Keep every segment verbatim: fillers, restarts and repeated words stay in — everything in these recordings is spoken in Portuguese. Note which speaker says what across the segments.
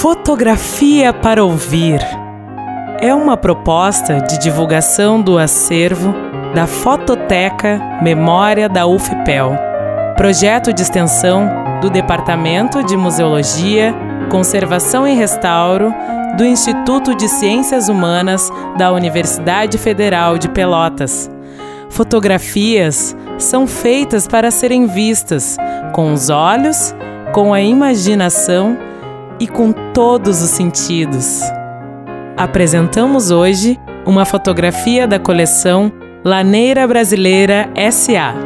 Speaker 1: Fotografia para ouvir é uma proposta de divulgação do acervo da Fototeca Memória da U F P E L, projeto de extensão do Departamento de Museologia, Conservação e Restauro do Instituto de Ciências Humanas da Universidade Federal de Pelotas. Fotografias são feitas para serem vistas com os olhos, com a imaginação e com todos os sentidos. Apresentamos hoje uma fotografia da coleção Laneira Brasileira S A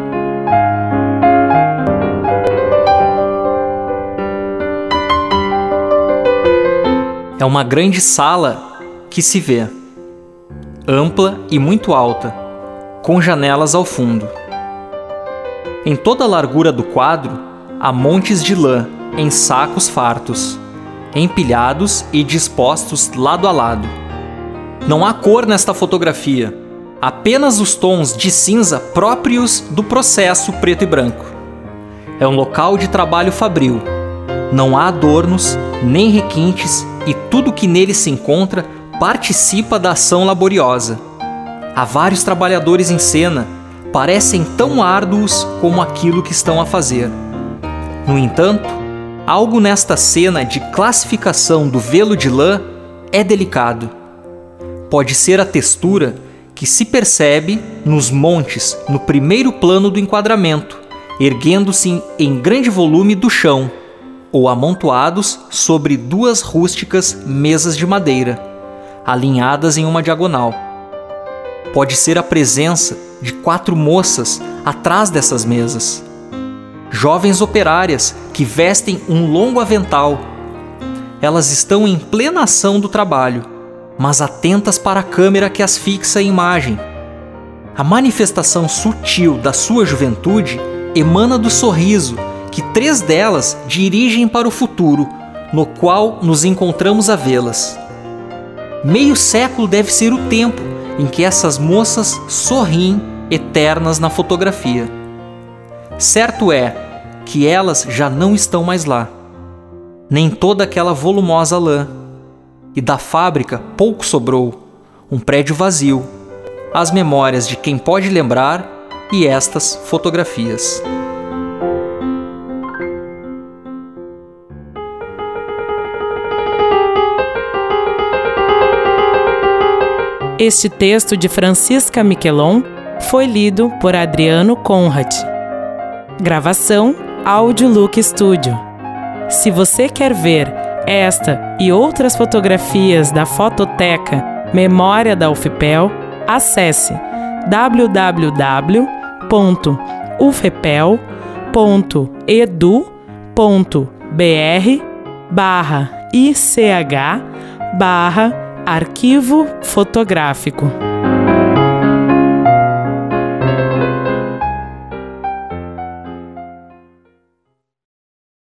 Speaker 2: É uma grande sala que se vê, ampla e muito alta, com janelas ao fundo. Em toda a largura do quadro, há montes de lã em sacos fartos, empilhados e dispostos lado a lado. Não há cor nesta fotografia, apenas os tons de cinza próprios do processo preto e branco. É um local de trabalho fabril. Não há adornos, nem requintes, e tudo que nele se encontra participa da ação laboriosa. Há vários trabalhadores em cena, parecem tão árduos como aquilo que estão a fazer. No entanto, algo nesta cena de classificação do velo de lã é delicado. Pode ser a textura que se percebe nos montes no primeiro plano do enquadramento, erguendo-se em grande volume do chão, ou amontoados sobre duas rústicas mesas de madeira, alinhadas em uma diagonal. Pode ser a presença de quatro moças atrás dessas mesas. Jovens operárias que vestem um longo avental. Elas estão em plena ação do trabalho, mas atentas para a câmera que as fixa a imagem. A manifestação sutil da sua juventude emana do sorriso que três delas dirigem para o futuro, no qual nos encontramos a vê-las. Meio século deve ser o tempo em que essas moças sorriem eternas na fotografia. Certo é que elas já não estão mais lá, nem toda aquela volumosa lã, e da fábrica pouco sobrou, um prédio vazio, as memórias de quem pode lembrar e estas fotografias.
Speaker 1: Este texto de Francisca Miquelon foi lido por Adriano Conrad. Gravação Audio Look Studio. Se você quer ver esta e outras fotografias da Fototeca Memória da U F P E L, acesse w w w ponto u f p e l ponto e d u ponto b r barra i c h barra arquivo fotográfico.